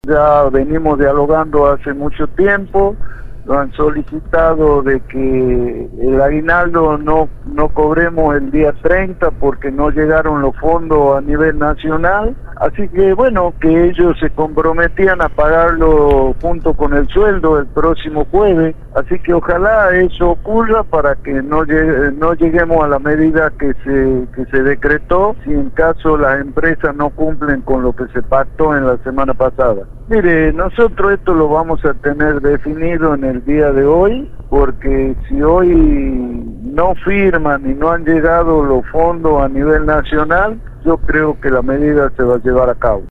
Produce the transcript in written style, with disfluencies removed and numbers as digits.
Ya venimos dialogando hace mucho tiempo, nos han solicitado de que el aguinaldo no cobremos el día 30 porque no llegaron los fondos a nivel nacional, así que bueno, que ellos se comprometían a pagarlo junto con el sueldo el próximo jueves, así que ojalá eso ocurra para que no lleguemos a la medida que se decretó si en caso las empresas no cumplen con lo que se pactó en la semana pasada. Mire, nosotros esto lo vamos a tener definido en el día de hoy, porque si hoy no firman y no han llegado los fondos a nivel nacional, yo creo que la medida se va a llevar a cabo.